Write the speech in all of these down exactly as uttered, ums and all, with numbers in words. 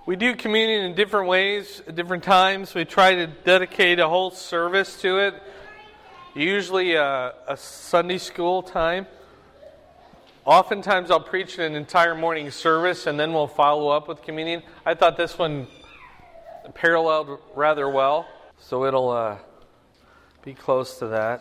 We do communion in different ways, at different times. We try to dedicate a whole service to it, usually a, a Sunday school time. Oftentimes I'll preach an entire morning service and then we'll follow up with communion. I thought this one paralleled rather well, so it'll uh, be close to that.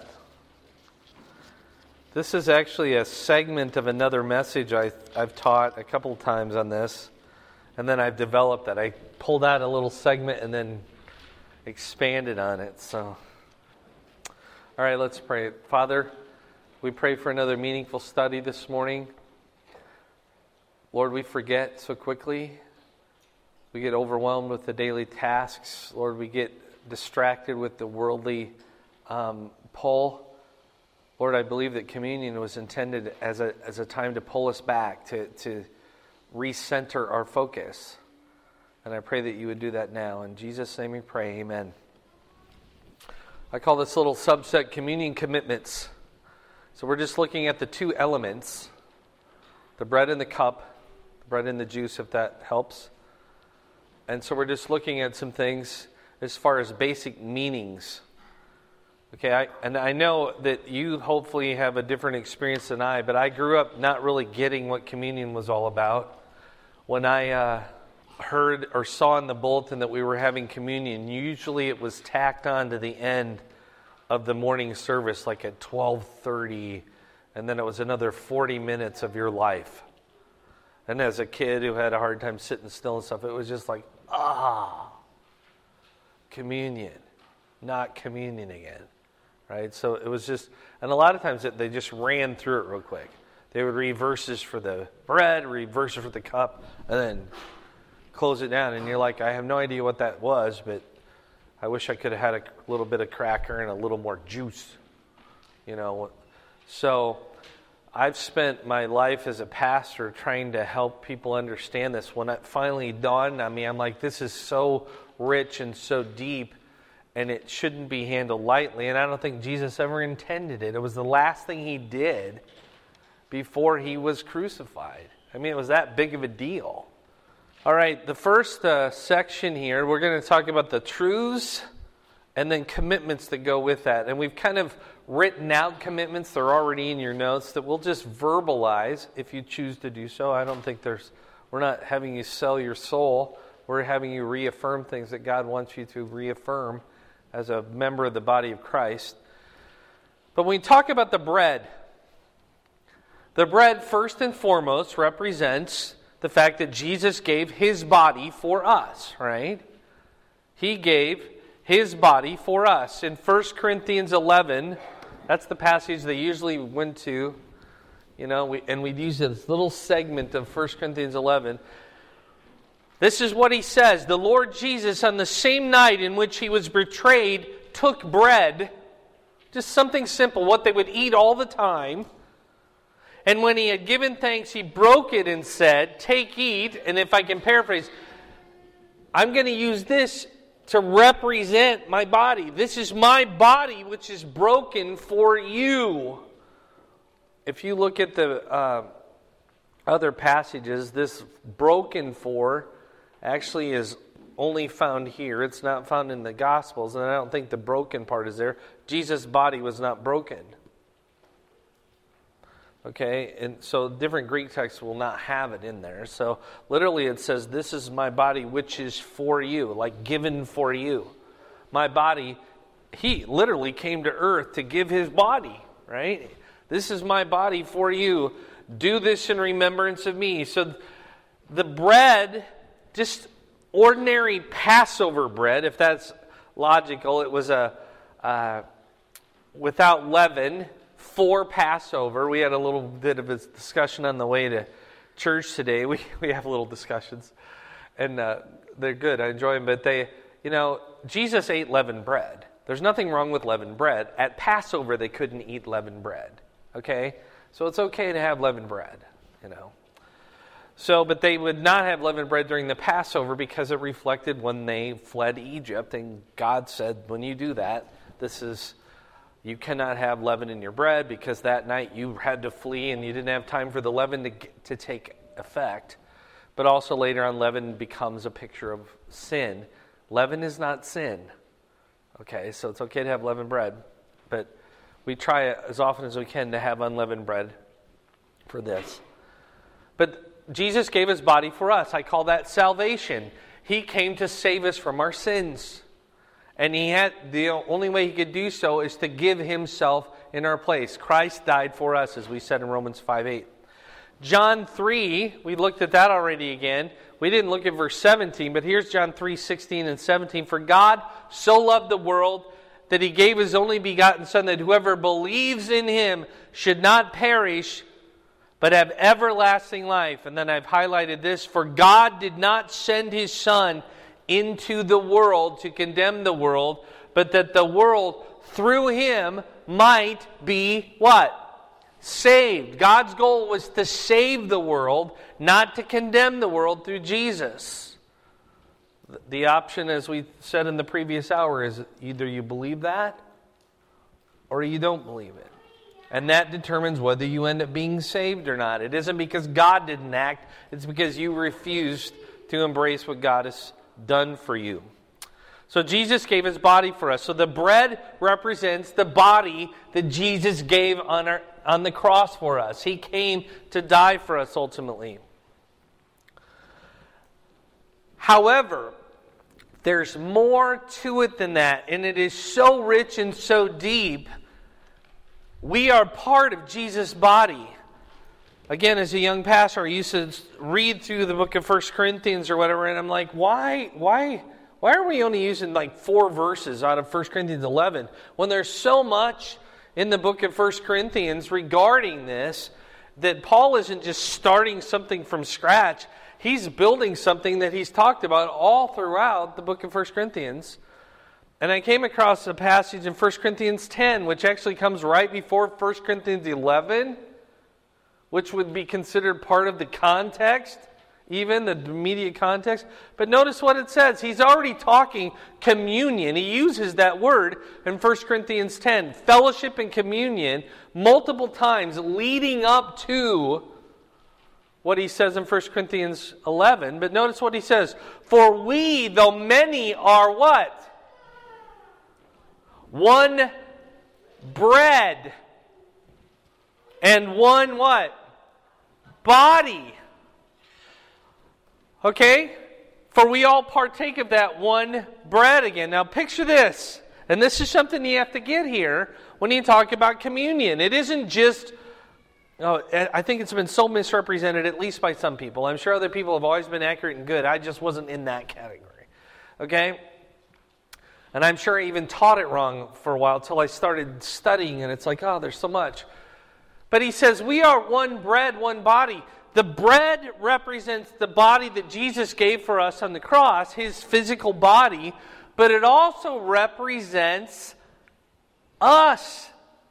This is actually a segment of another message I, I've taught a couple of times on this. And then I've developed that. I pulled out a little segment and then expanded on it. So, all right, let's pray. Father, we pray for another meaningful study this morning. Lord, we forget so quickly. We get overwhelmed with the daily tasks. Lord, we get distracted with the worldly um, pull. Lord, I believe that communion was intended as a as a time to pull us back, to to recenter our focus. And I pray that you would do that now. In Jesus' name we pray, amen. I call this little subset communion commitments. So we're just looking at the two elements, the bread and the cup, the bread and the juice, if that helps. And so we're just looking at some things as far as basic meanings. Okay, I, and I know that you hopefully have a different experience than I, but I grew up not really getting what communion was all about. When I uh, heard or saw in the bulletin that we were having communion, usually it was tacked on to the end of the morning service, like at twelve thirty, and then it was another forty minutes of your life. And as a kid who had a hard time sitting still and stuff, it was just like, ah, communion, not communion again. Right, so it was just, and a lot of times they just ran through it real quick. They would read verses for the bread, read verses for the cup, and then close it down. And you're like, I have no idea what that was, but I wish I could have had a little bit of cracker and a little more juice, you know. So I've spent my life as a pastor trying to help people understand this. When it finally dawned on me, I'm like, this is so rich and so deep. And it shouldn't be handled lightly. And I don't think Jesus ever intended it. It was the last thing he did before he was crucified. I mean, it was that big of a deal. All right, the first uh, section here, we're going to talk about the truths and then commitments that go with that. And we've kind of written out commitments. They're already in your notes that we'll just verbalize if you choose to do so. I don't think there's, we're not having you sell your soul. We're having you reaffirm things that God wants you to reaffirm as a member of the body of Christ. But when we talk about the bread, the bread first and foremost represents the fact that Jesus gave his body for us, right? He gave his body for us. In First Corinthians eleven, that's the passage they usually went to, you know, we, and we'd use this little segment of First Corinthians eleven. This is what he says. The Lord Jesus, on the same night in which he was betrayed, took bread, just something simple, what they would eat all the time. And when he had given thanks, he broke it and said, take, eat. And if I can paraphrase, I'm going to use this to represent my body. This is my body which is broken for you. If you look at the uh, other passages, this broken for actually is only found here. It's not found in the Gospels, and I don't think the broken part is there. Jesus' body was not broken. Okay, and so different Greek texts will not have it in there. So literally it says, this is my body which is for you, like given for you. My body, he literally came to earth to give his body, right? This is my body for you. Do this in remembrance of me. So the bread, just ordinary Passover bread, if that's logical, it was a uh, without leaven for Passover. We had a little bit of a discussion on the way to church today. We we have little discussions, and uh, they're good. I enjoy them, but they, you know, Jesus ate leavened bread. There's nothing wrong with leavened bread. At Passover, they couldn't eat leavened bread. Okay, so it's okay to have leavened bread, you know. So, but they would not have leavened bread during the Passover because it reflected when they fled Egypt. And God said, when you do that, this is, you cannot have leaven in your bread because that night you had to flee and you didn't have time for the leaven to, to take effect. But also later on, leaven becomes a picture of sin. Leaven is not sin. Okay, so it's okay to have leavened bread. But we try as often as we can to have unleavened bread for this. But Jesus gave his body for us. I call that salvation. He came to save us from our sins. And he had the only way he could do so is to give himself in our place. Christ died for us, as we said in Romans five eight. John three, we looked at that already again. We didn't look at verse seventeen, but here's John three sixteen and seventeen. For God so loved the world that he gave his only begotten Son, that whoever believes in him should not perish, but have everlasting life. And then I've highlighted this. For God did not send his Son into the world to condemn the world, but that the world through him might be what? Saved. God's goal was to save the world, not to condemn the world through Jesus. The option, as we said in the previous hour, is either you believe that or you don't believe it. And that determines whether you end up being saved or not. It isn't because God didn't act, it's because you refused to embrace what God has done for you. So Jesus gave his body for us. So the bread represents the body that Jesus gave on our on the cross for us. He came to die for us ultimately. However, there's more to it than that, and it is so rich and so deep. We are part of Jesus' body. Again, as a young pastor, I used to read through the book of First Corinthians or whatever, and I'm like, why, why, why are we only using like four verses out of First Corinthians eleven when there's so much in the book of First Corinthians regarding this that Paul isn't just starting something from scratch. He's building something that he's talked about all throughout the book of First Corinthians. And I came across a passage in First Corinthians ten, which actually comes right before First Corinthians eleven, which would be considered part of the context, even the immediate context. But notice what it says. He's already talking communion. He uses that word in First Corinthians ten, fellowship and communion, multiple times leading up to what he says in First Corinthians eleven. But notice what he says. For we, though many, are what? One bread. And one what? Body. Okay? For we all partake of that one bread again. Now picture this. And this is something you have to get here when you talk about communion. It isn't just... Oh, I think it's been so misrepresented, at least by some people. I'm sure other people have always been accurate and good. I just wasn't in that category. Okay? And I'm sure I even taught it wrong for a while until I started studying, and it's like, oh, there's so much. But he says, we are one bread, one body. The bread represents the body that Jesus gave for us on the cross, his physical body, but it also represents us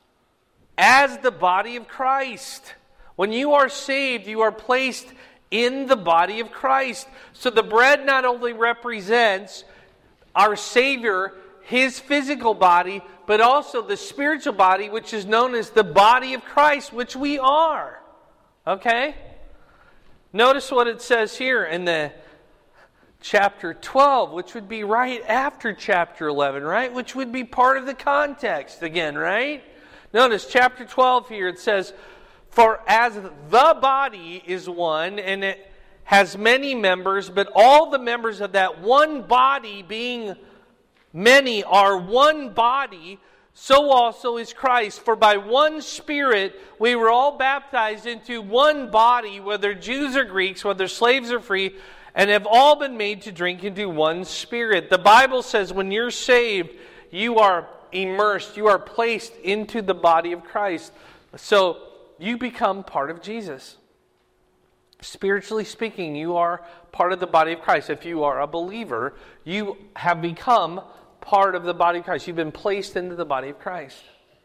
as the body of Christ. When you are saved, you are placed in the body of Christ. So the bread not only represents our Savior, his physical body, but also the spiritual body, which is known as the body of Christ, which we are. Okay? Notice what it says here in the chapter twelve, which would be right after chapter eleven, right? Which would be part of the context again, right? Notice chapter twelve here, it says, for as the body is one, and it has many members, but all the members of that one body, being many, are one body, so also is Christ. For by one Spirit we were all baptized into one body, whether Jews or Greeks, whether slaves or free, and have all been made to drink into one Spirit. The Bible says when you're saved, you are immersed, you are placed into the body of Christ. So you become part of Jesus. Spiritually speaking, you are part of the body of Christ. If you are a believer, you have become part of the body of Christ. You've been placed into the body of Christ.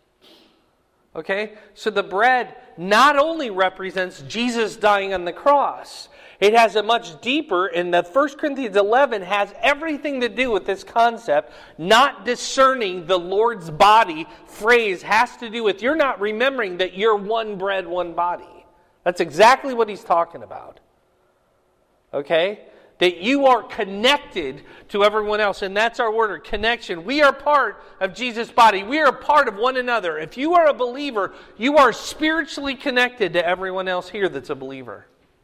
Okay? So the bread not only represents Jesus dying on the cross, it has a much deeper, and the First Corinthians eleven has everything to do with this concept. Not discerning the Lord's body phrase has to do with you're not remembering that you're one bread, one body. That's exactly what he's talking about. Okay? That you are connected to everyone else. And that's our word, connection. We are part of Jesus' body. We are part of one another. If you are a believer, you are spiritually connected to everyone else here that's a believer.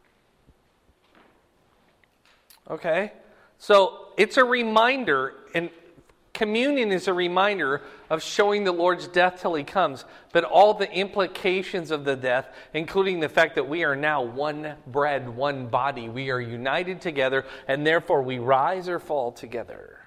Okay? So it's a reminder, and communion is a reminder of showing the Lord's death till He comes, but all the implications of the death, including the fact that we are now one bread, one body. We are united together, and therefore we rise or fall together.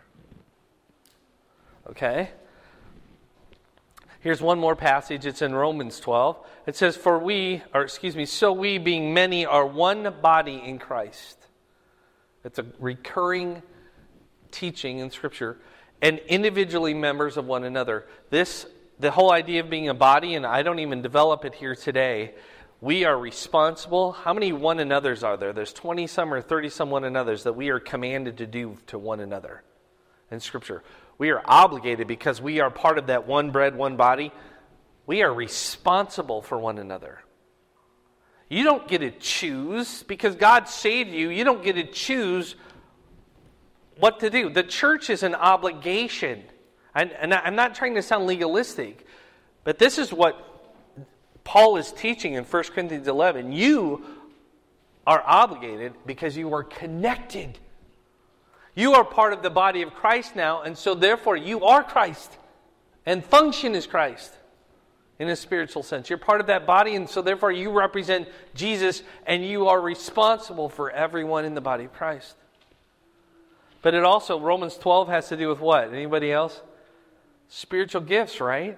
Okay? Here's one more passage. It's in Romans twelve. It says, "For we, or excuse me, so we being many are one body in Christ." It's a recurring teaching in Scripture. And individually members of one another. This, the whole idea of being a body, and I don't even develop it here today, we are responsible. How many one another's are there? There's twenty-some or thirty-some one another's that we are commanded to do to one another in Scripture. We are obligated because we are part of that one bread, one body. We are responsible for one another. You don't get to choose, because God saved you, you don't get to choose what to do. The church is an obligation. And, and I'm not trying to sound legalistic, but this is what Paul is teaching in First Corinthians eleven. You are obligated because you are connected. You are part of the body of Christ now, and so therefore you are Christ and function as Christ in a spiritual sense. You're part of that body, and so therefore you represent Jesus, and you are responsible for everyone in the body of Christ. But it also, Romans twelve has to do with what? Anybody else? Spiritual gifts, right?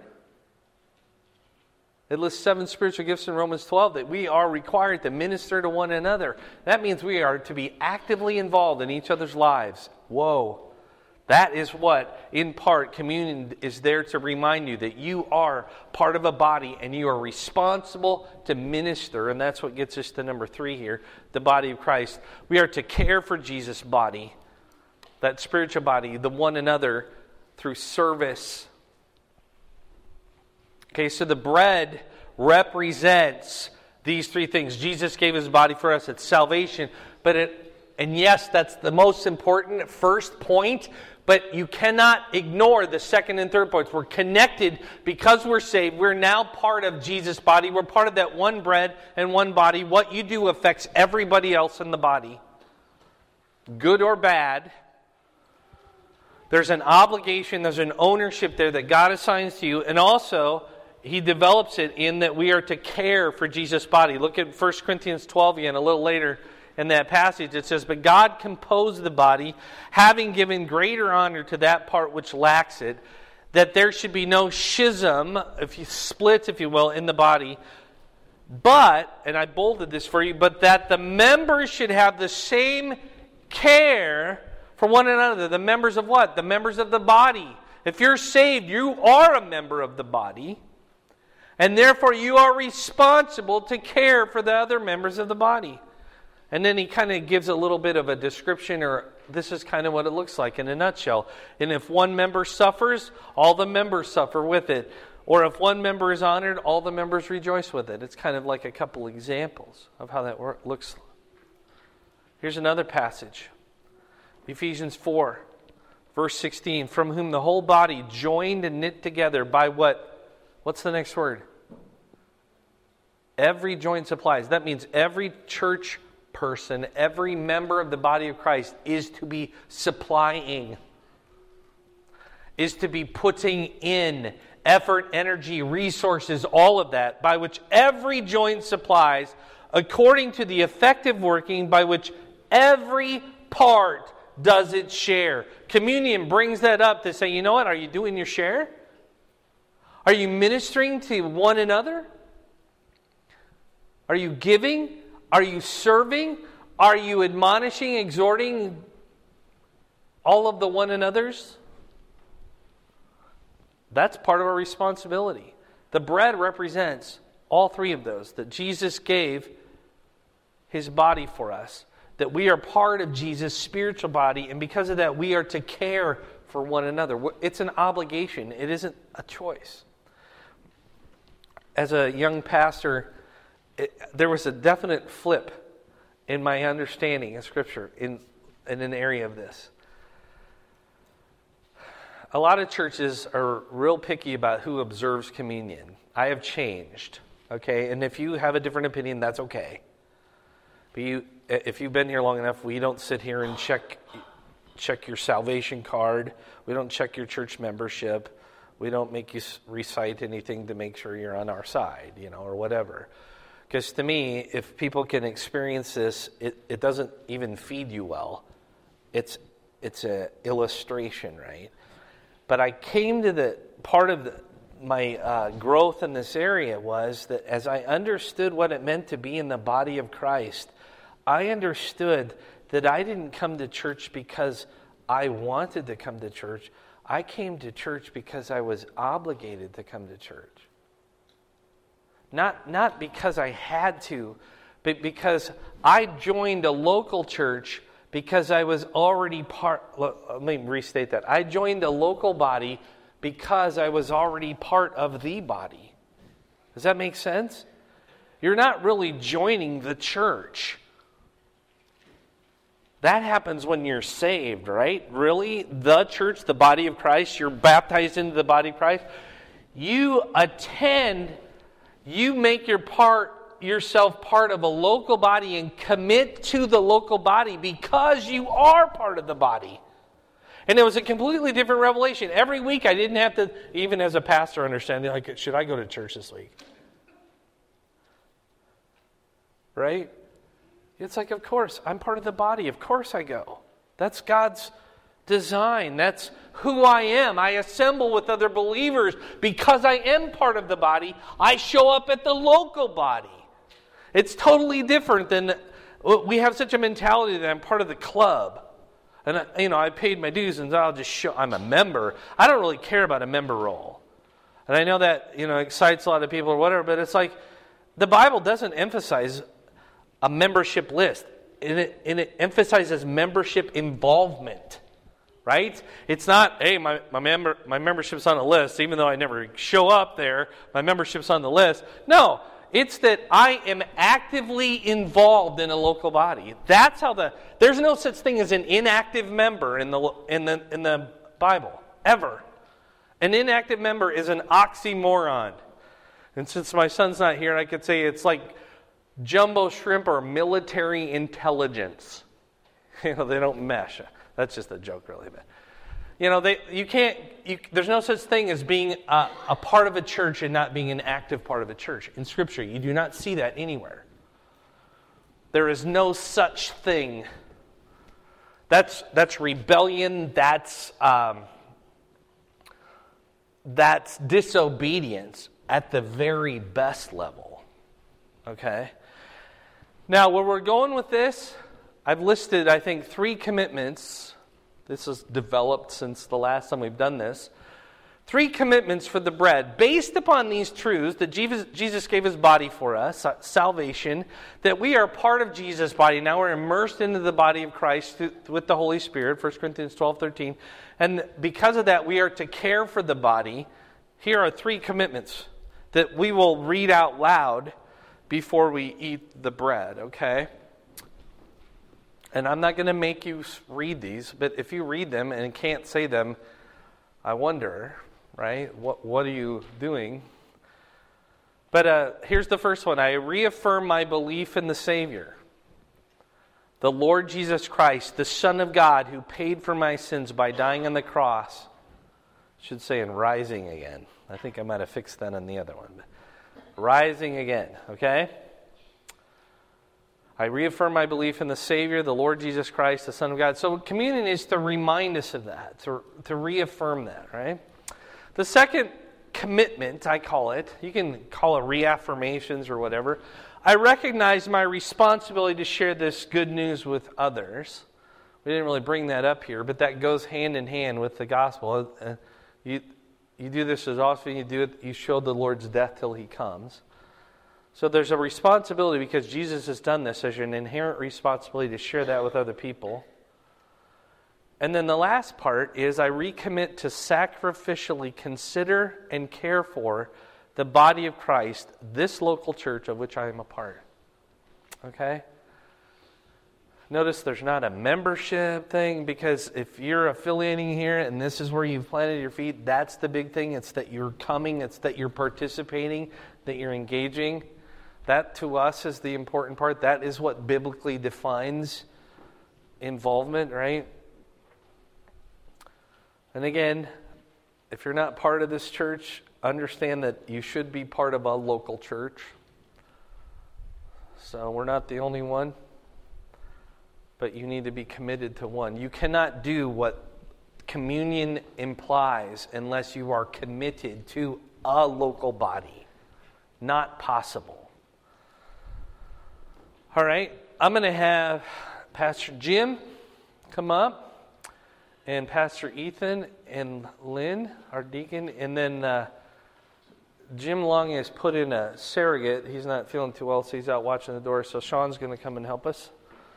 It lists seven spiritual gifts in Romans twelve that we are required to minister to one another. That means we are to be actively involved in each other's lives. Whoa. That is what, in part, communion is there to remind you that you are part of a body and you are responsible to minister. And that's what gets us to number three here, the body of Christ. We are to care for Jesus' body. That spiritual body, the one another, through service. Okay, so the bread represents these three things. Jesus gave His body for us. It's salvation. But it, and yes, that's the most important first point. But you cannot ignore the second and third points. We're connected because we're saved. We're now part of Jesus' body. We're part of that one bread and one body. What you do affects everybody else in the body. Good or bad. There's an obligation, there's an ownership there that God assigns to you. And also, He develops it in that we are to care for Jesus' body. Look at First Corinthians twelve again, a little later in that passage. It says, "But God composed the body, having given greater honor to that part which lacks it, that there should be no schism," if you split, if you will, in the body. "But," and I bolded this for you, "but that the members should have the same care for one another." The members of what? The members of the body. If you're saved, you are a member of the body. And therefore you are responsible to care for the other members of the body. And then he kind of gives a little bit of a description, or this is kind of what it looks like in a nutshell. And if one member suffers, all the members suffer with it. Or if one member is honored, all the members rejoice with it. It's kind of like a couple examples of how that work, looks. Here's another passage. Ephesians four, verse sixteen. "From whom the whole body, joined and knit together by" what? What's the next word? Every joint supplies. That means every church person, every member of the body of Christ is to be supplying, is to be putting in effort, energy, resources, all of that, by which every joint supplies, according to the effective working by which every part does its share. Communion brings that up to say, you know what, are you doing your share? Are you ministering to one another? Are you giving? Are you serving? Are you admonishing, exhorting all of the one another's? That's part of our responsibility. The bread represents all three of those, that Jesus gave His body for us, that we are part of Jesus' spiritual body, and because of that, we are to care for one another. It's an obligation. It isn't a choice. As a young pastor, it, there was a definite flip in my understanding of Scripture in, in an area of this. A lot of churches are real picky about who observes communion. I have changed, okay? And if you have a different opinion, that's okay. But you, if you've been here long enough, we don't sit here and check check your salvation card. We don't check your church membership. We don't make you recite anything to make sure you're on our side, you know, or whatever. Because to me, if people can experience this, it, it doesn't even feed you well. It's it's an illustration, right? But I came to the part of the, my uh, growth in this area was that as I understood what it meant to be in the body of Christ, I understood that I didn't come to church because I wanted to come to church. I came to church because I was obligated to come to church. Not, not because I had to, but because I joined a local church because I was already part... Let me restate that. I joined a local body because I was already part of the body. Does that make sense? You're not really joining the church. That happens when you're saved, right? Really? The church, the body of Christ, you're baptized into the body of Christ. You attend, you make your part, yourself part of a local body and commit to the local body because you are part of the body. And it was a completely different revelation. Every week I didn't have to, even as a pastor, understand, like, should I go to church this week? Right? It's like, of course, I'm part of the body. Of course I go. That's God's design. That's who I am. I assemble with other believers because I am part of the body. I show up at the local body. It's totally different than, we have such a mentality that I'm part of the club. And, I, you know, I paid my dues and I'll just show, I'm a member. I don't really care about a member role. And I know that, you know, excites a lot of people or whatever, but it's like, the Bible doesn't emphasize a membership list. And it, and it emphasizes membership involvement, right? It's not, hey, my, my, member, my membership's on the list, even though I never show up there, my membership's on the list. No, it's that I am actively involved in a local body. That's how the, there's no such thing as an inactive member in the, in the, in the Bible, ever. An inactive member is an oxymoron. And since my son's not here, I could say it's like jumbo shrimp or military intelligence. You know, they don't mesh. That's just a joke, really. But you know, they you can't. You, there's no such thing as being a, a part of a church and not being an active part of a church in Scripture. You do not see that anywhere. There is no such thing. That's that's rebellion. That's um, that's disobedience at the very best level. Okay. Now, where we're going with this, I've listed, I think, three commitments. This has developed since the last time we've done this. Three commitments for the bread, based upon these truths that Jesus, Jesus gave his body for us, salvation, that we are part of Jesus' body. Now we're immersed into the body of Christ with the Holy Spirit, First Corinthians twelve thirteen. And because of that, we are to care for the body. Here are three commitments that we will read out loud before we eat the bread, okay? And I'm not going to make you read these, but if you read them and can't say them, I wonder, right? What what are you doing? But uh, here's the first one. I reaffirm my belief in the Savior, the Lord Jesus Christ, the Son of God, who paid for my sins by dying on the cross. I should say, and rising again. I think I might have fixed that on the other one. But rising again, okay? I reaffirm my belief in the Savior, the Lord Jesus Christ, the Son of God. So communion is to remind us of that, to, to reaffirm that, right? The second commitment, I call it, you can call it reaffirmations or whatever. I recognize my responsibility to share this good news with others. We didn't really bring that up here, but that goes hand in hand with the gospel. Uh, you, you do this as often you do it, you show the Lord's death till he comes. So there's a responsibility because Jesus has done this. There's an inherent responsibility to share that with other people. And then the last part is I recommit to sacrificially consider and care for the body of Christ, this local church of which I am a part. Okay? Notice there's not a membership thing, because if you're affiliating here and this is where you've planted your feet, that's the big thing. It's that you're coming, it's that you're participating, that you're engaging. That to us is the important part. That is what biblically defines involvement, right? And again, if you're not part of this church, understand that you should be part of a local church. So we're not the only one. But you need to be committed to one. You cannot do what communion implies unless you are committed to a local body. Not possible. All right, I'm going to have Pastor Jim come up, and Pastor Ethan and Lynn, our deacon, and then uh, Jim Long has put in a surrogate. He's not feeling too well, so he's out watching the door, so Sean's going to come and help us.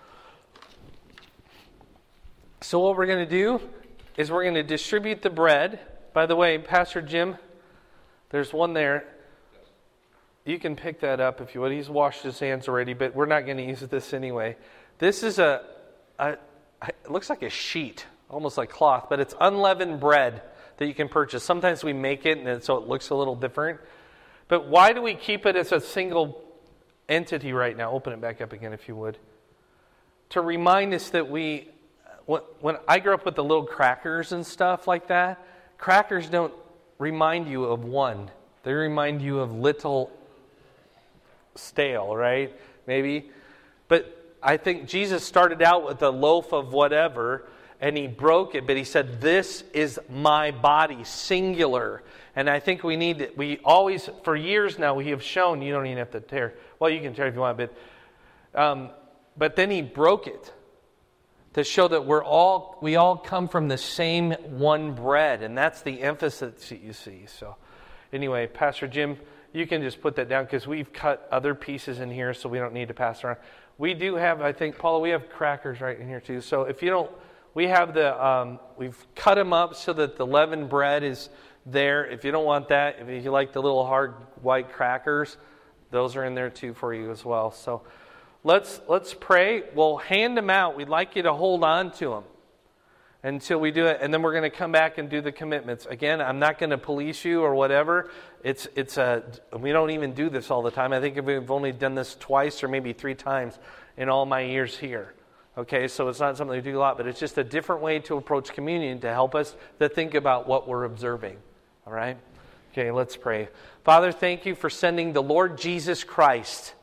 So what we're going to do is we're going to distribute the bread. By the way, Pastor Jim, there's one there. You can pick that up if you would. He's washed his hands already, but we're not going to use this anyway. This is a, a it looks like a sheet, almost like cloth, but it's unleavened bread that you can purchase. Sometimes we make it, and so it looks a little different. But why do we keep it as a single entity right now? Open it back up again if you would. To remind us that we... When I grew up with the little crackers and stuff like that, crackers don't remind you of one. They remind you of little stale, right? Maybe. But I think Jesus started out with a loaf of whatever, and he broke it, but he said, this is my body, singular. And I think we need, we always, for years now, we have shown, you don't even have to tear. Well, you can tear if you want, but, um, but then he broke it. To show that we're all we all come from the same one bread, and that's the emphasis that you see. So, anyway, Pastor Jim, you can just put that down because we've cut other pieces in here, so we don't need to pass around. We do have, I think, Paula, we have crackers right in here too. So if you don't, we have the um, we've cut them up so that the leavened bread is there. If you don't want that, if you like the little hard white crackers, those are in there too for you as well. So. Let's let's pray. We'll hand them out. We'd like you to hold on to them until we do it, and then we're going to come back and do the commitments. Again, I'm not going to police you or whatever. It's it's a we don't even do this all the time. I think we've only done this twice or maybe three times in all my years here. Okay, so it's not something we do a lot, but it's just a different way to approach communion to help us to think about what we're observing. All right? Okay, let's pray. Father, thank you for sending the Lord Jesus Christ,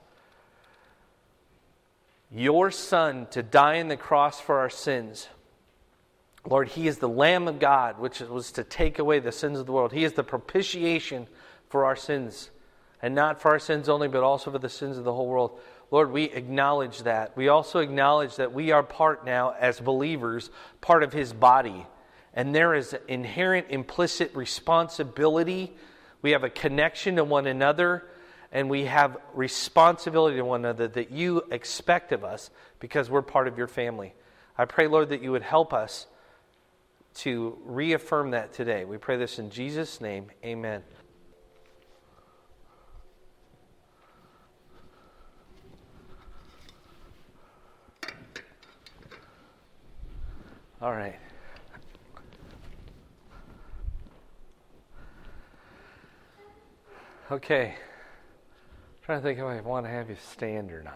your Son, to die on the cross for our sins. Lord, He is the Lamb of God, which was to take away the sins of the world. He is the propitiation for our sins. And not for our sins only, but also for the sins of the whole world. Lord, we acknowledge that. We also acknowledge that we are part now, as believers, part of His body. And there is an inherent implicit responsibility. We have a connection to one another. And we have responsibility to one another that you expect of us because we're part of your family. I pray, Lord, that you would help us to reaffirm that today. We pray this in Jesus' name. Amen. All right. Okay. I'm trying to think if I want to have you stand or not.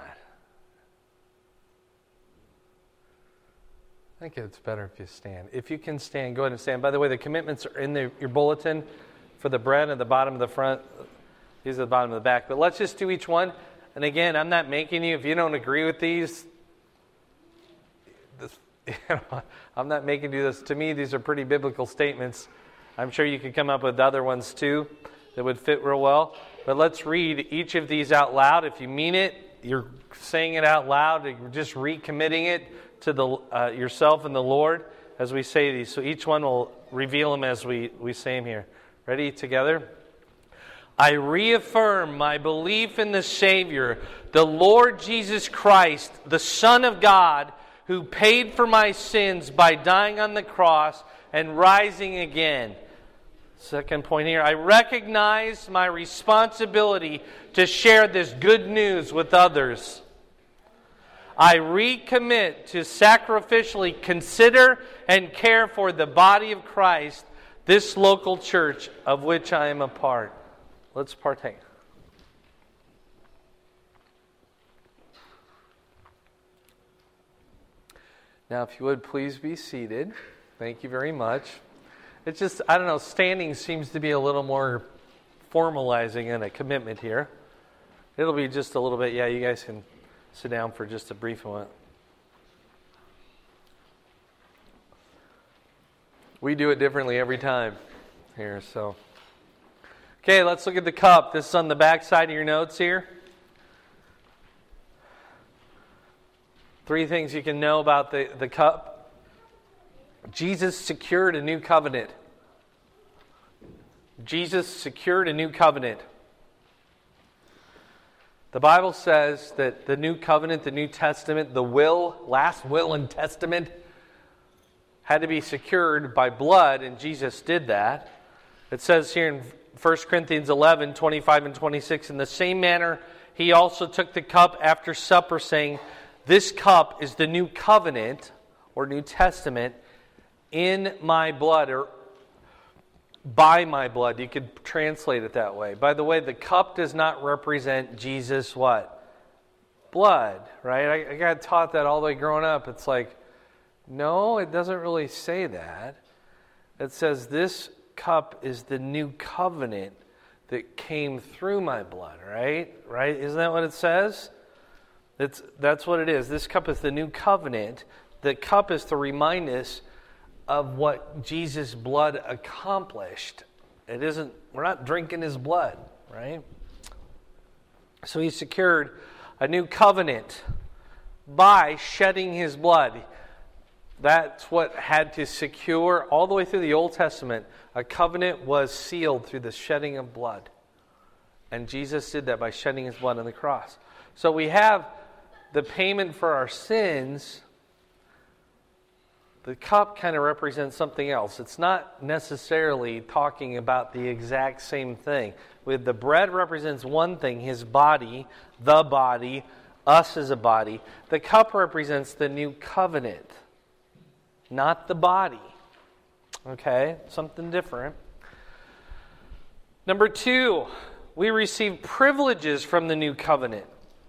I think it's better if you stand. If you can stand, go ahead and stand. By the way, the commitments are in the, your bulletin for the bread at the bottom of the front. These are the bottom of the back. But let's just do each one. And again, I'm not making you, if you don't agree with these, this, you know, I'm not making you do this. To me, these are pretty biblical statements. I'm sure you could come up with other ones too that would fit real well. But let's read each of these out loud. If you mean it, you're saying it out loud. You're just recommitting it to the uh, yourself and the Lord as we say these. So each one will reveal them as we, we say them here. Ready? Together? I reaffirm my belief in the Savior, the Lord Jesus Christ, the Son of God, who paid for my sins by dying on the cross and rising again. Second point here, I recognize my responsibility to share this good news with others. I recommit to sacrificially consider and care for the body of Christ, this local church of which I am a part. Let's partake. Now, if you would please be seated. Thank you very much. It's just, I don't know, standing seems to be a little more formalizing and a commitment here. It'll be just a little bit, yeah, you guys can sit down for just a brief moment. We do it differently every time here, so. Okay, let's look at the cup. This is on the back side of your notes here. Three things you can know about the, the cup. Jesus secured a new covenant. Jesus secured a new covenant. The Bible says that the new covenant, the New Testament, the will, last will and testament had to be secured by blood, and Jesus did that. It says here in First Corinthians eleven, twenty-five and twenty-six, in the same manner he also took the cup after supper, saying, "This cup is the new covenant," or New Testament, "in my blood," or by my blood. You could translate it that way. By the way, the cup does not represent Jesus' what? Blood, right? I, I got taught that all the way growing up. It's like, no, it doesn't really say that. It says this cup is the new covenant that came through my blood, right? Right? Isn't that what it says? It's, that's what it is. This cup is the new covenant. The cup is to remind us of what Jesus' blood accomplished. It isn't, we're not drinking his blood, right? So he secured a new covenant by shedding his blood. That's what had to secure, all the way through the Old Testament, a covenant was sealed through the shedding of blood. And Jesus did that by shedding his blood on the cross. So we have the payment for our sins. The cup kind of represents something else. It's not necessarily talking about the exact same thing. With the bread represents one thing, his body, the body, us as a body. The cup represents the new covenant, not the body. Okay, something different. Number two, we receive privileges from the new covenant.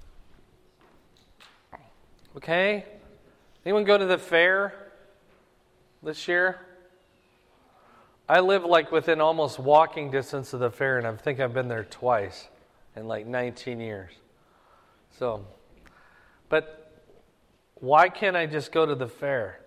Okay? Anyone go to the fair this year? I live like within almost walking distance of the fair, and I think I've been there twice in like nineteen years. So, but why can't I just go to the fair?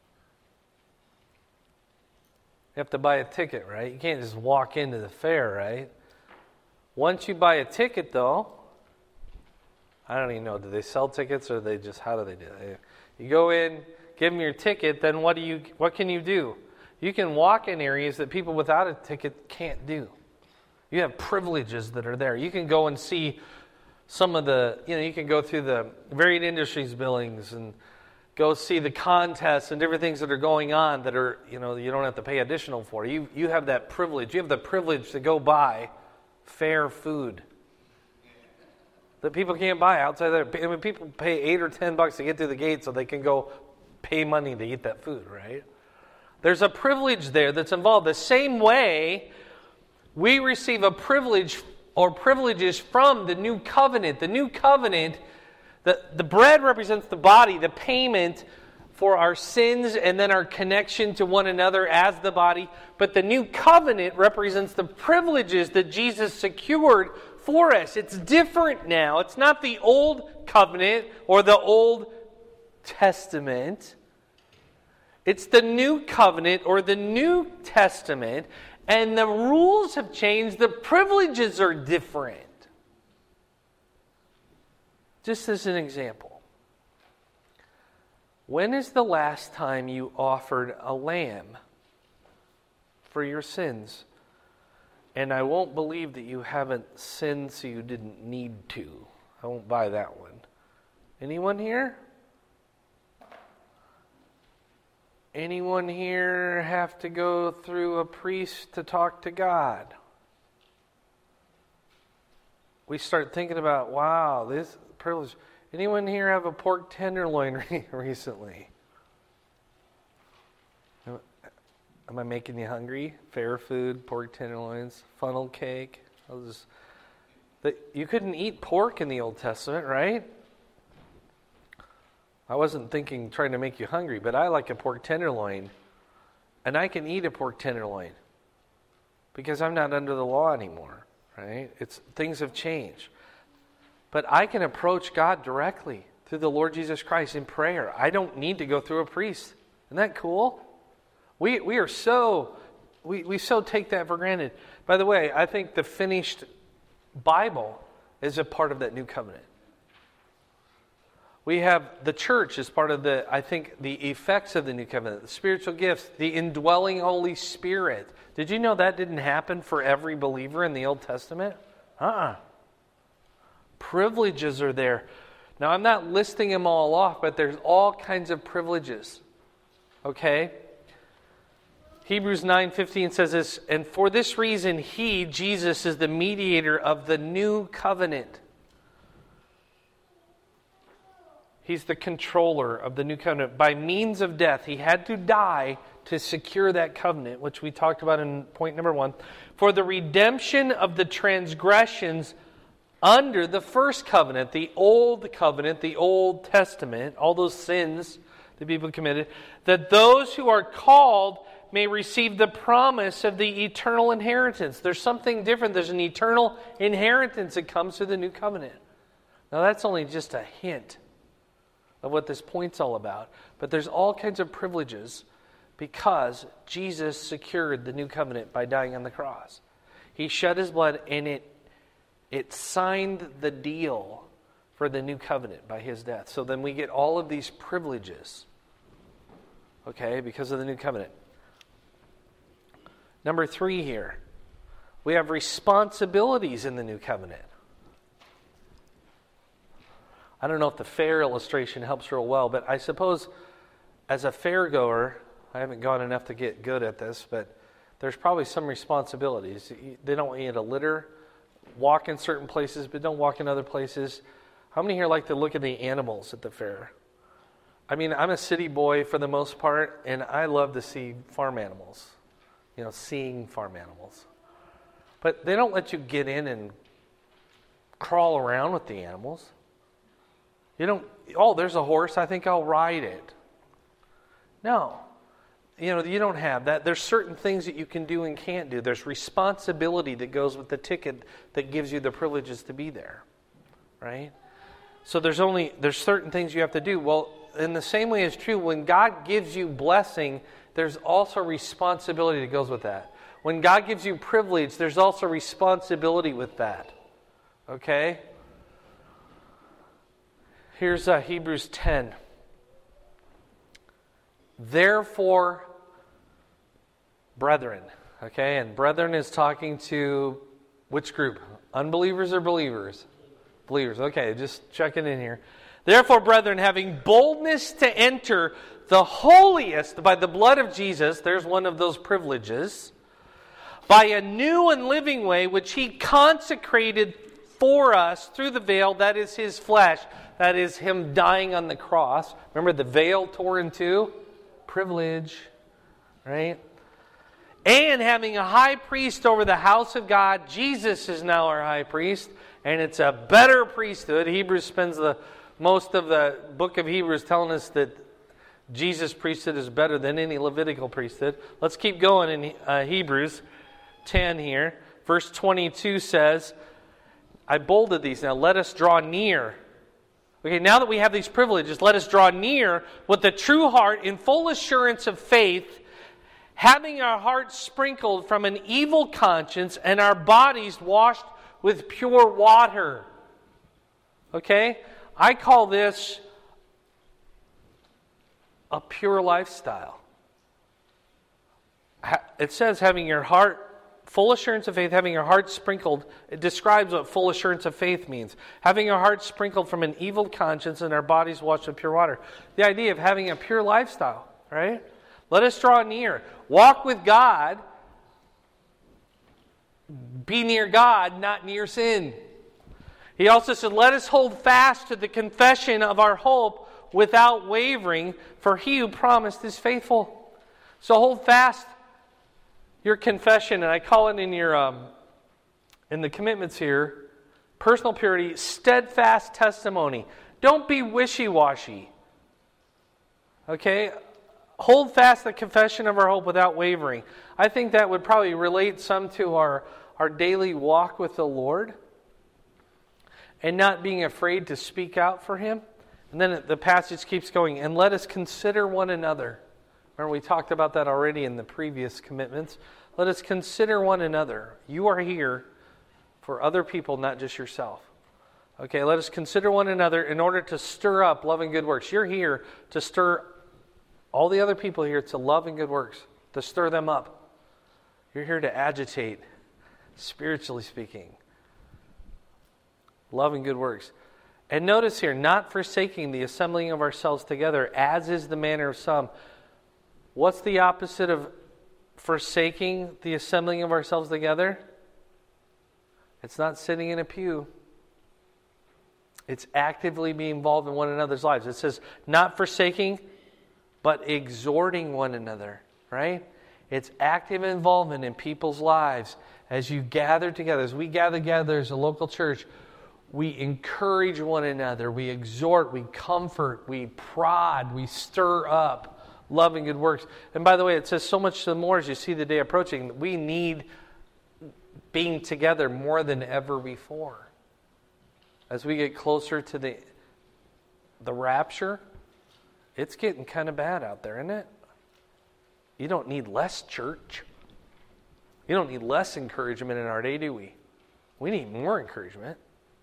You have to buy a ticket, right? You can't just walk into the fair, right? Once you buy a ticket, though, I don't even know, do they sell tickets or they just, how do they do it? You go in, give them your ticket, then what do you? What can you do? You can walk in areas that people without a ticket can't do. You have privileges that are there. You can go and see some of the, you know, you can go through the varied industries buildings and go see the contests and different things that are going on that are, you know, you don't have to pay additional for. You you have that privilege. You have the privilege to go buy fair food that people can't buy outside there. I mean, people pay eight or ten bucks to get through the gate so they can go pay money to eat that food, right? There's a privilege there that's involved. The same way we receive a privilege or privileges from the new covenant. The new covenant, the, the bread represents the body, the payment for our sins and then our connection to one another as the body. But the new covenant represents the privileges that Jesus secured for us. It's different now. It's not the old covenant or the Old Testament. It's the new covenant or the New Testament, and the rules have changed. The privileges are different. Just as an example, when is the last time you offered a lamb for your sins? And I won't believe that you haven't sinned so you didn't need to. I won't buy that one. Anyone here? Anyone here have to go through a priest to talk to God? We start thinking about, wow, this privilege. Anyone here have a pork tenderloin recently? Am I making you hungry? Fair food, pork tenderloins, funnel cake. I'll just, the, you couldn't eat pork in the Old Testament, right? I wasn't thinking trying to make you hungry, but I like a pork tenderloin. And I can eat a pork tenderloin because I'm not under the law anymore, right? It's things have changed. But I can approach God directly through the Lord Jesus Christ in prayer. I don't need to go through a priest. Isn't that cool? We we are so, we, we so take that for granted. By the way, I think the finished Bible is a part of that new covenant. We have the church as part of the, I think, the effects of the new covenant, the spiritual gifts, the indwelling Holy Spirit. Did you know that didn't happen for every believer in the Old Testament? Uh-uh. Privileges are there. Now, I'm not listing them all off, but there's all kinds of privileges. Okay? Hebrews nine fifteen says this, and for this reason, He, Jesus, is the mediator of the new covenant. He's the controller of the new covenant. By means of death, He had to die to secure that covenant, which we talked about in point number one. For the redemption of the transgressions under the first covenant, the old covenant, the Old Testament, all those sins that people committed, that those who are called may receive the promise of the eternal inheritance. There's something different. There's an eternal inheritance that comes through the new covenant. Now that's only just a hint of what this point's all about. But there's all kinds of privileges because Jesus secured the new covenant by dying on the cross. He shed His blood and it it signed the deal for the new covenant by His death. So then we get all of these privileges, okay, because of the new covenant. Number three here, we have responsibilities in the new covenant. I don't know if the fair illustration helps real well, but I suppose as a fair goer, I haven't gone enough to get good at this, but there's probably some responsibilities. They don't want you to litter, walk in certain places, but don't walk in other places. How many here like to look at the animals at the fair? I mean, I'm a city boy for the most part, and I love to see farm animals. You know, seeing farm animals. But they don't let you get in and crawl around with the animals. You don't, oh, there's a horse, I think I'll ride it. No. You know, you don't have that. There's certain things that you can do and can't do. There's responsibility that goes with the ticket that gives you the privileges to be there. Right? So there's only, there's certain things you have to do. Well, in the same way it's true, when God gives you blessing, there's also responsibility that goes with that. When God gives you privilege, there's also responsibility with that. Okay? Here's uh, Hebrews ten. Therefore, brethren. Okay, and brethren is talking to which group? Unbelievers or believers? Believers. Okay, just checking in here. Therefore, brethren, having boldness to enter the holiest by the blood of Jesus, there's one of those privileges, by a new and living way which He consecrated for us through the veil, that is His flesh, that is Him dying on the cross. Remember the veil tore in two? Privilege, right? And having a high priest over the house of God, Jesus is now our high priest, and it's a better priesthood. Hebrews spends the most of the book of Hebrews telling us that Jesus' priesthood is better than any Levitical priesthood. Let's keep going in uh, Hebrews ten here. Verse twenty-two says, I bolded these now, let us draw near. Okay, now that we have these privileges, let us draw near with the true heart in full assurance of faith, having our hearts sprinkled from an evil conscience and our bodies washed with pure water. Okay? I call this a pure lifestyle. It says having your heart, full assurance of faith, having your heart sprinkled. It describes what full assurance of faith means. Having our hearts sprinkled from an evil conscience and our bodies washed with pure water. The idea of having a pure lifestyle, right? Let us draw near. Walk with God. Be near God, not near sin. He also said, let us hold fast to the confession of our hope without wavering, for he who promised is faithful. So hold fast your confession, and I call it in your um, in the commitments here, personal purity, steadfast testimony. Don't be wishy-washy. Okay? Hold fast the confession of our hope without wavering. I think that would probably relate some to our, our daily walk with the Lord and not being afraid to speak out for Him. And then the passage keeps going, and let us consider one another. Remember, we talked about that already in the previous commitments. Let us consider one another. You are here for other people, not just yourself. Okay, let us consider one another in order to stir up love and good works. You're here to stir all the other people here to love and good works, to stir them up. You're here to agitate, spiritually speaking, love and good works. And notice here, not forsaking the assembling of ourselves together, as is the manner of some. What's the opposite of forsaking the assembling of ourselves together? It's not sitting in a pew. It's actively being involved in one another's lives. It says, not forsaking, but exhorting one another, right? It's active involvement in people's lives. As you gather together, as we gather together as a local church, we encourage one another, we exhort, we comfort, we prod, we stir up love and good works. And by the way, it says so much the more as you see the day approaching, we need being together more than ever before. As we get closer to the the rapture, it's getting kind of bad out there, isn't it? You don't need less church. You don't need less encouragement in our day, do we? We need more encouragement.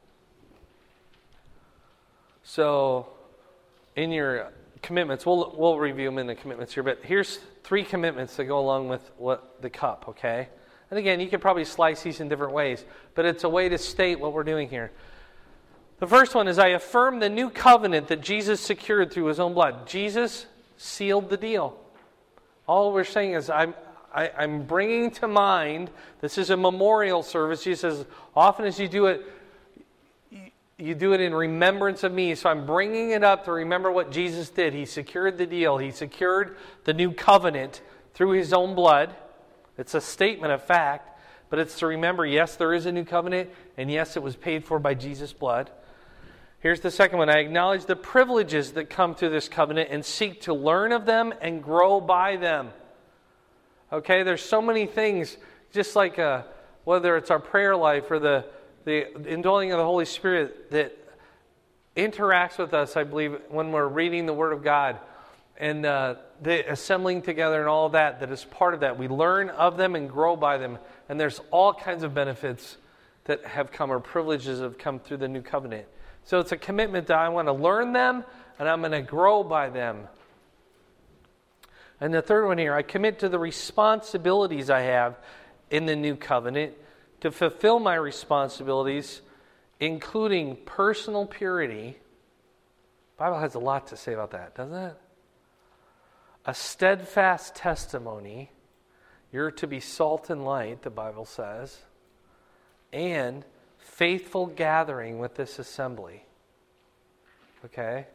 So, in your commitments, we'll we'll review them in the commitments here, but here's three commitments that go along with what the cup, okay? And again, you could probably slice these in different ways, but it's a way to state what we're doing here. The first one is, I affirm the new covenant that Jesus secured through His own blood. Jesus sealed the deal. All we're saying is, I'm I, I'm bringing to mind, this is a memorial service. Jesus says, often as you do it, you do it in remembrance of me. So I'm bringing it up to remember what Jesus did. He secured the deal. He secured the new covenant through His own blood. It's a statement of fact, but it's to remember, yes, there is a new covenant, and yes, it was paid for by Jesus' blood. Here's the second one. I acknowledge the privileges that come through this covenant and seek to learn of them and grow by them. Okay, there's so many things, just like uh, whether it's our prayer life or the The indwelling of the Holy Spirit that interacts with us, I believe, when we're reading the Word of God and uh, the assembling together and all of that, that is part of that. We learn of them and grow by them. And there's all kinds of benefits that have come, or privileges have come through the new covenant. So it's a commitment that I want to learn them and I'm going to grow by them. And the third one here, I commit to the responsibilities I have in the new covenant to fulfill my responsibilities, including personal purity. The Bible has a lot to say about that, doesn't it? A steadfast testimony. You're to be salt and light, the Bible says. And faithful gathering with this assembly. Okay?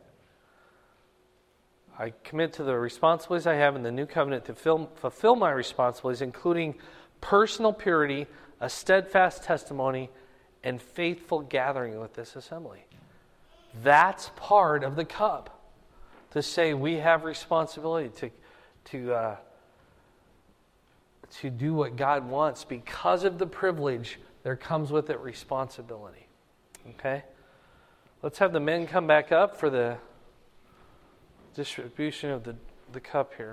I commit to the responsibilities I have in the new covenant to fulfill my responsibilities, including personal purity, a steadfast testimony, and faithful gathering with this assembly. That's part of the cup. To say we have responsibility to to uh, to do what God wants. Because of the privilege, there comes with it responsibility. Okay? Let's have the men come back up for the distribution of the, the cup here.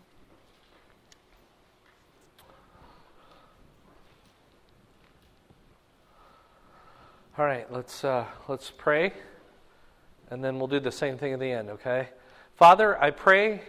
All right, let's uh, let's pray, and then we'll do the same thing at the end, okay? Father, I pray,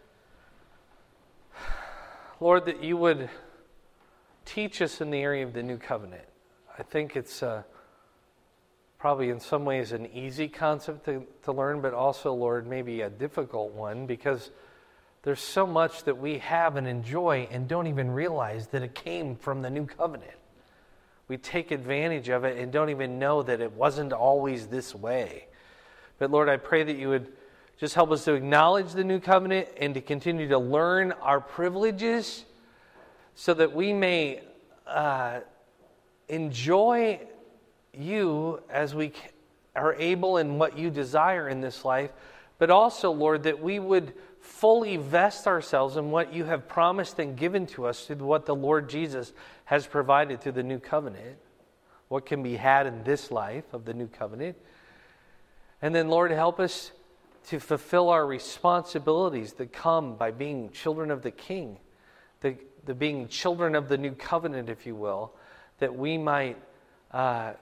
Lord, that you would teach us in the area of the new covenant. I think it's uh, probably in some ways an easy concept to, to learn, but also, Lord, maybe a difficult one, because there's so much that we have and enjoy and don't even realize that it came from the new covenant. we take advantage of it and don't even know that it wasn't always this way. But Lord, I pray that you would just help us to acknowledge the new covenant and to continue to learn our privileges so that we may uh, enjoy you as we are able in what you desire in this life, but also, Lord, that we would fully vest ourselves in what you have promised and given to us through what the Lord Jesus has provided through the new covenant, what can be had in this life of the new covenant. And then, Lord, help us to fulfill our responsibilities that come by being children of the King, the, the being children of the new covenant, if you will, that we might uh,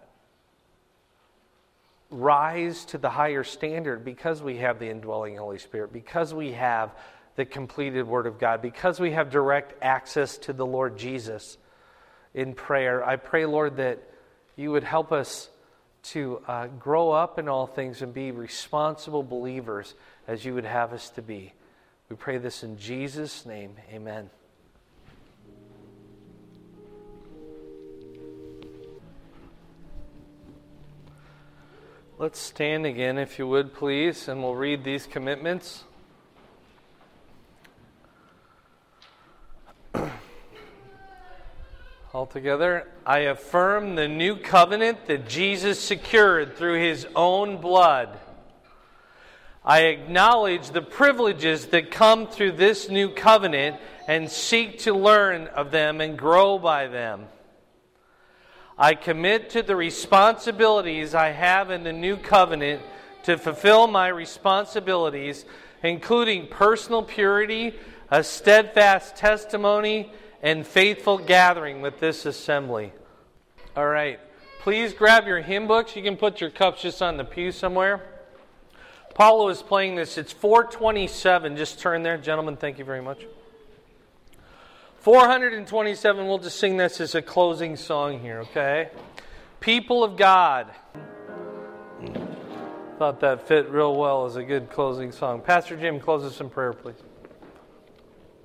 rise to the higher standard because we have the indwelling Holy Spirit, because we have the completed Word of God, because we have direct access to the Lord Jesus in prayer. I pray, Lord, that you would help us to uh, grow up in all things and be responsible believers as you would have us to be. We pray this in Jesus' name. Amen. Let's stand again, if you would, please, and we'll read these commitments. All together. I affirm the new covenant that Jesus secured through his own blood. I acknowledge the privileges that come through this new covenant and seek to learn of them and grow by them. I commit to the responsibilities I have in the new covenant to fulfill my responsibilities, including personal purity, a steadfast testimony, and faithful gathering with this assembly. All right. Please grab your hymn books. You can put your cups just on the pew somewhere. Paulo is playing this. It's four twenty-seven. Just turn there. Gentlemen, thank you very much. four twenty-seven. We'll just sing this as a closing song here, okay? People of God. Thought that fit real well as a good closing song. Pastor Jim, close us in prayer, please.